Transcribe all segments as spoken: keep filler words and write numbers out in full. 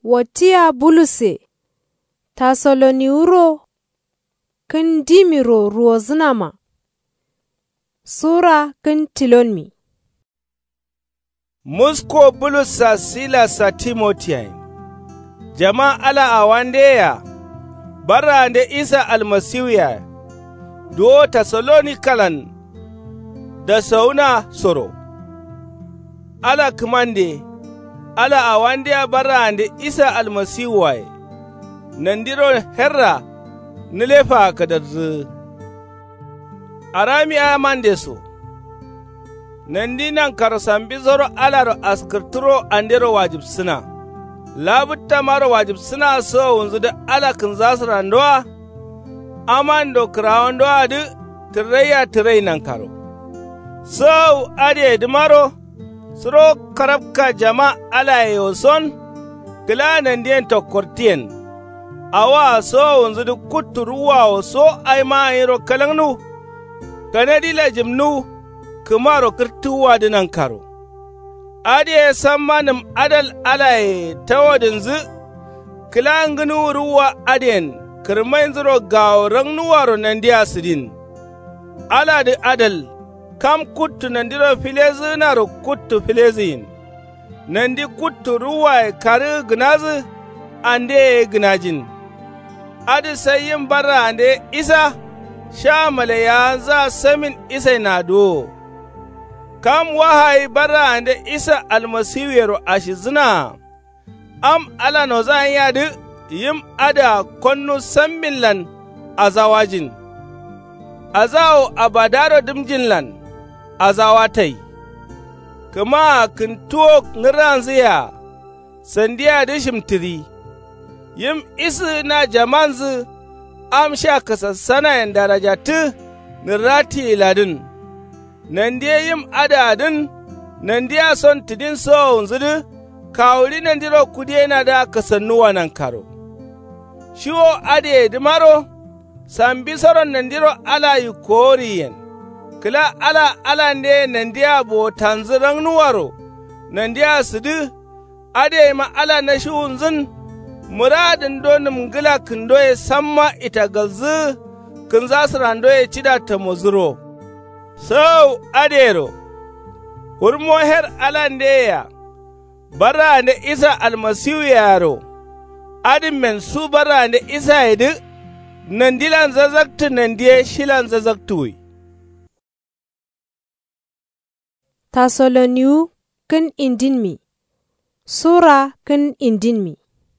Wotia buluse, tasoloniuro, kin dimiro ruozinama, Sura kin tilonmi. Musko bulusa sila sa Timotiyain, jama ala awandeya, bara ande Isa almasiwiya, do Tasalonikalan, da sauna soro. Ala kumande, ala awandeya bara ande Isa almasiwiya, nandiro herra, nilefa kadarzu. Arami amande so. Nandi nan karasambi zoro alaro askirturo andero wajib sina. Labutta maro wajib sina so wunzu da ala kin zasu randoa. Amando krawandoa du tiraya tirai nan karo. So ade dumaro suro karabka jama ala yoson kila nandiyen tokortien. Awa so wunzu du kuturuwa so aima hiro kalangnu. Kanadi la jimnu kumaro kirtuwa dinan karo. Ade sammanim adal alaye tawadin zu kilanginu ruwa aden kirmain zuro gawran nuwaro nandiya sidin. Ala di adal kam kuttu nandiro filezi naro kuttu filezin. Nandi kuttu ruwa kari gnazi ande gnajin. Adi sayin barra ande Isa shamale ya za samin Isa na do. Kam wahai bara ande Isa almasiyero ashizna. Am ala no za yadu yim ada konnu sammilan azawajin. Azawo abadaro dimjinlan azawatai. Kama kintuo ngiranziya sandiya dishimtiri. Yim isi na jamanzi am sha kasassana yan darajatu nirati iladin. Nandiye yim adadin, nandiya son tidin so unzudu, kawuri nandiro kudiye na da kasannuwa nan karo. Shiwo ade dimaro, sambi soron nandiro ala yu koriyen. Kila ala ala nde nandiya bo tanziran nuwaro, nandiya sudu, ade ma ala na shi unzun, muradin donin gila kindoye samma ita galzu kin za su randoye cida ta muzuro. Sau adero, hurmo her alandeya, bara ne Isa almasiyu yaro, adin men su bara ne Isa yadi, nandilan zazaktu nandiye shilan zazaktuwi. Tasoloniu kin indinmi, Sura kin indinmi.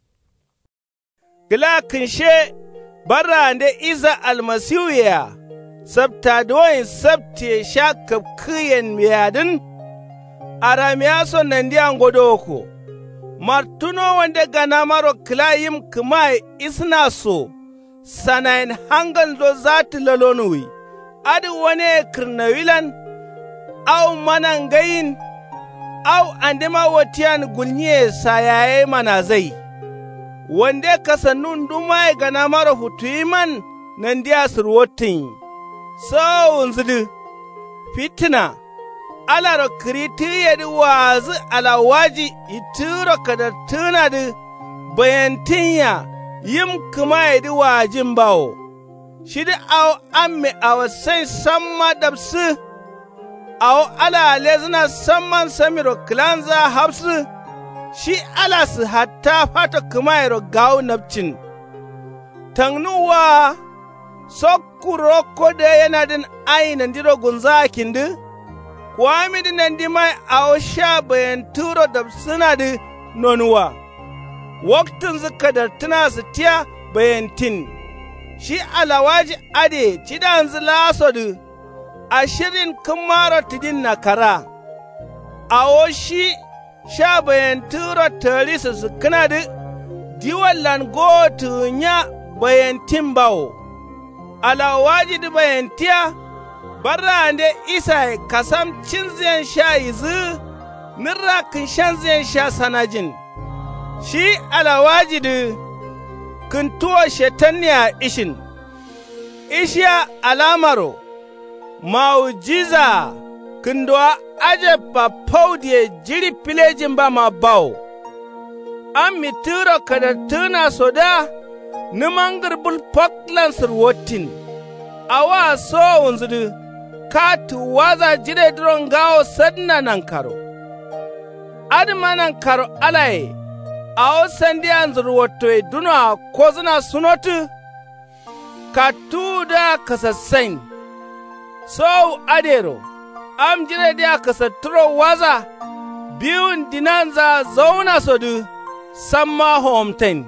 Gila kinshe bara ne Isa almasiyu ya, sabta doyin sabte shakab kiyen miyadin, aramiya son nandiyan godoko, martuno wanda gana maro kilayim kimai isna so, sanayin hangal do zati lalonuwi, adi wane kirnawilan, au manangayin, au andima watiyan gulnye sayaye manazai, wanda kasannun dumai gana maro hutuiman nandiya surwotin. So unzudu fitina alaro kriti yedi wazi ala waji ituro kadar tunadu bayantinya yim kuma yedi wajin bawo shidi aw amme aw sai samma dabsu aw ala lezna samman samiro klanza hapsu shi ala su hatta fata kuma yero gaw nabcin tangnuwa Sokuro kode yana din ai nandiro gunza kindi, kwami din nandi mai ausha bayan turo da suna di nonuwa. Waktin zuka da tuna su tiya bayan tin, shi alawaji ade cidan zilaso di, ashirin kumaro tidin na kara. Awo shi sha bayan turo tari su sukuna di, diwalan go tunya bayan tin bawo. Ala wajidi bayantiya, barra ande Isa kasam cinziyan sha izu, nirra kin shanziyan sha sanajin. Shi ala wajidi kintuwa shetanya ishin. Ishiya alamaro, maujiza kindoa aje pa paudiye jiri pilejin ba ma bawo. Am mitiro kada tuna soda, numangar bul paklan sirwotin. Awa so unzudu, katu waza jire dron gawo sadna nankaro. Adma nankaro alaye, awo sandi anzurwoto duna kozuna sunotu, katu da kasassain. So adero, am jire dia kasaturo waza, biyun dinanza zauna sodu, samma homten.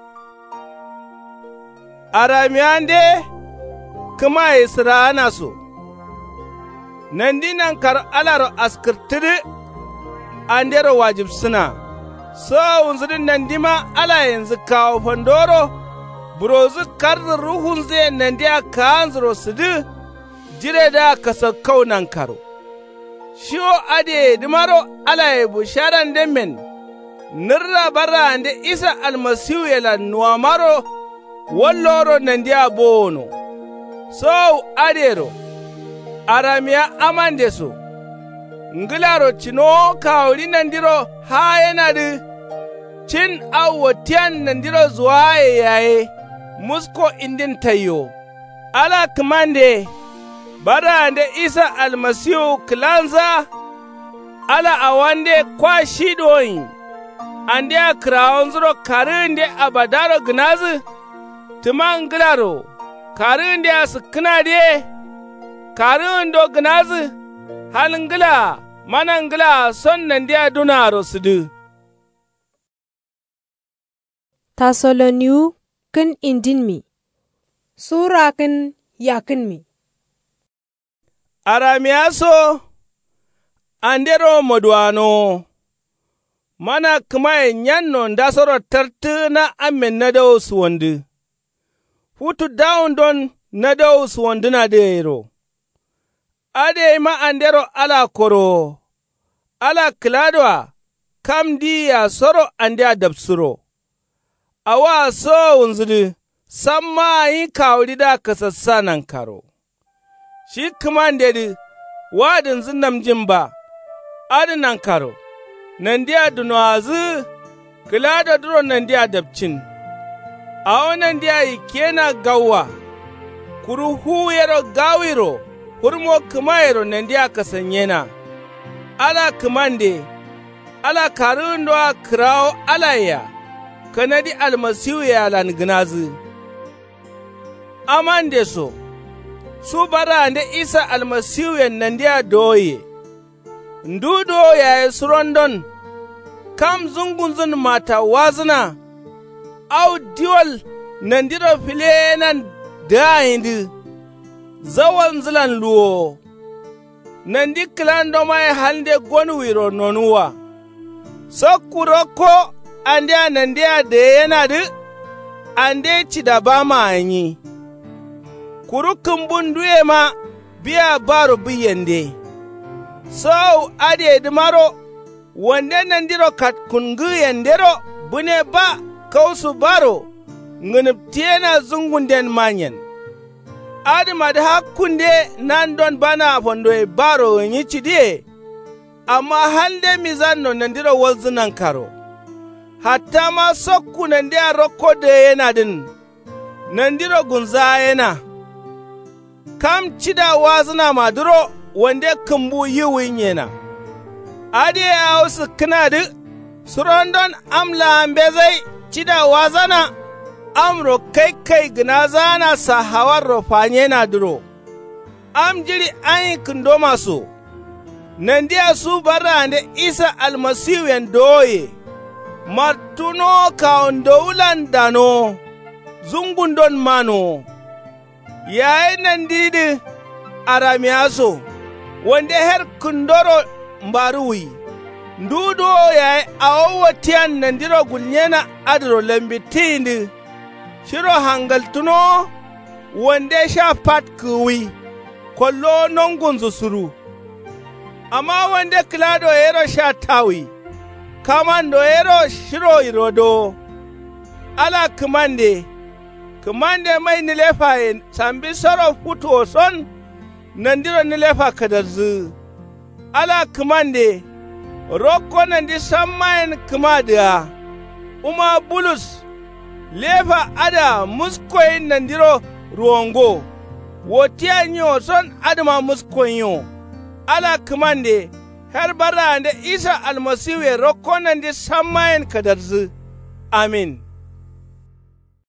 Aramiyande, kuma isra'ana so, nandinan kar alaro askirtiri, andero wajib suna, so unzirin nandima ala yanzu kawo fandoro, burozu karzin ruhun zai nandiya kanzuro sudu, jire da kasa kaunan karo. Shiyo ade dimaro ala ya busharan demen, nirra barra ande isa almasiyu yala nuwamaro, walloro nandiya bono. So adero, aramiya amande so, ngilaro chino kauri nandiro haye nadu, chin awotian nandiro zuwaye yaye, musko indin tayo. Ala kamande, bara ande isa almasiyu kilanza, ala awande kwa shidoyin, ande akiraonzuro karinde abadaro gnazi, tumangilaro, karin da su kina de, karin do gnazi, halingila, manangila son nan da dunaro su du. Tasoloniyu kin indin mi, Sura kin yakin mi. Aramiyaso, andero modwano, mana kuma nyanno ndasoro tartu na amen na dawo su wandi. Hutu down don na dawo su wanduna da yaro. Ade ma andero ala koro, ala kiladwa, kam di ya soro ande adabsuro. Awa so unzudi, samma yi kawri da kasassa nan karo. Shi kuma ndedi, wadin zinam jimba, adi nan karo, nan dia dunawazi, kilada duro nan dia adabcin. A wannan da yi kena gawa, kuru huyero gawiro, hurmo kumayero nan da ka sanyena, ala kumande, ala karun da kirawo alaya, kanadi almasiyu ya langinazi. Amande so, su bara da isa almasiyu ya nan da doye, ndudo ya yi surondon, kam zungunzun mata wazina, au diwal nandiro file nan da indi zawan zilan luwo nandi kilando mai halde gonu wiro nonuwa sokuroko ande nandi ade yana du ande ci da ba ma anyi kurukin bunduye ma biya baro biyende so ade dimaro wande nandiro kat kungu yendero bune ba kausu baro ngunuptiena zungunden manyen adima da hakunde nan don bana fondo baro nyichi die amma halde mizanno nandiro walzunan karo hatta ma sokku nande a rokko de yana din nandiro gunza yana kam cida wazuna maduro wande kumbu yiwin yana ade a wasu kinadi surondon amla ambezai cida wazana amro kai kai gina zana sa hawar rofanye na duro am jiri an yi kindo masu nan dia su bara da isa almasiyu yan doye martuno ka ondoulan dano zungun don mano yayi nan didi aramiyaso wanda her kundoro mbaruwi ndudo yayi awotiyan nan diro gulnyena adro lambitindi shiro hangaltuno wanda sha pat kuwi kollo nongun zusuru amma wanda klado yero sha tawi kamando yero shiro irodo ala kumande kumande mai nilefa sambi soro futo son nandiro nilefa kadarzu ala kumande rokko nandi sammayen kumadiya uma bulus, lefa ada muskoyin nandiro ruwango, wotiya nyo son adama muskoyin yo, ala kumande, har bara da Isa almasiwe rokonan di samayen kadarzu. Amin.